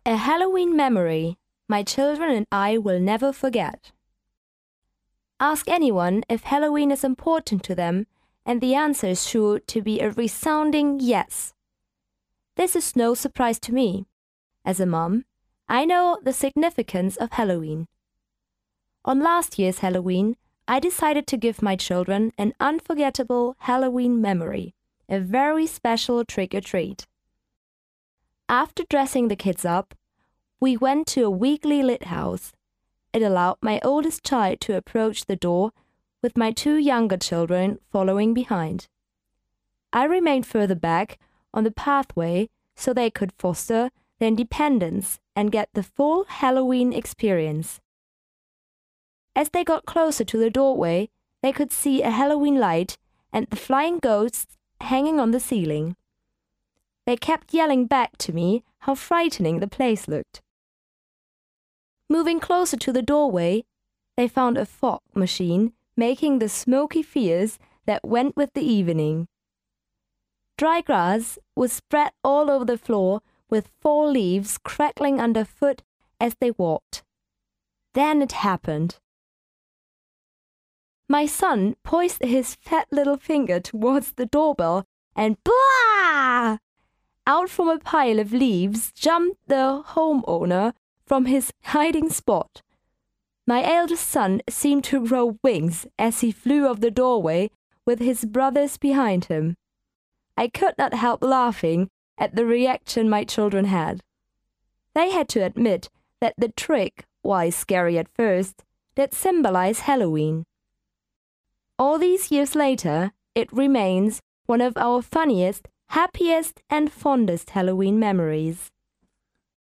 A Halloween memory my children and I will never forget. Ask anyone if Halloween is important to them, and the answer is sure to be a resounding yes. This is no surprise to me. As a mom, I know the significance of Halloween. On last year's Halloween, I decided to give my children an unforgettable Halloween memory, a very special trick-or-treat. After dressing the kids up, we went to a weekly lit house. It allowed my oldest child to approach the door, with my two younger children following behind. I remained further back on the pathway so they could foster their independence and get the full Halloween experience. As they got closer to the doorway, they could see a Halloween light and the flying ghosts hanging on the ceiling. They kept yelling back to me how frightening the place looked. Moving closer to the doorway, they found a fog machine making the smoky fears that went with the evening. Dry grass was spread all over the floor with fall leaves crackling underfoot as they walked. Then it happened. My son poised his fat little finger towards the doorbell and blah! Out from a pile of leaves jumped the homeowner from his hiding spot. My eldest son seemed to grow wings as he flew off the doorway with his brothers behind him. I could not help laughing at the reaction my children had. They had to admit that the trick, while scary at first, did symbolize Halloween. All these years later, it remains one of our funniest, happiest, and fondest Halloween memories.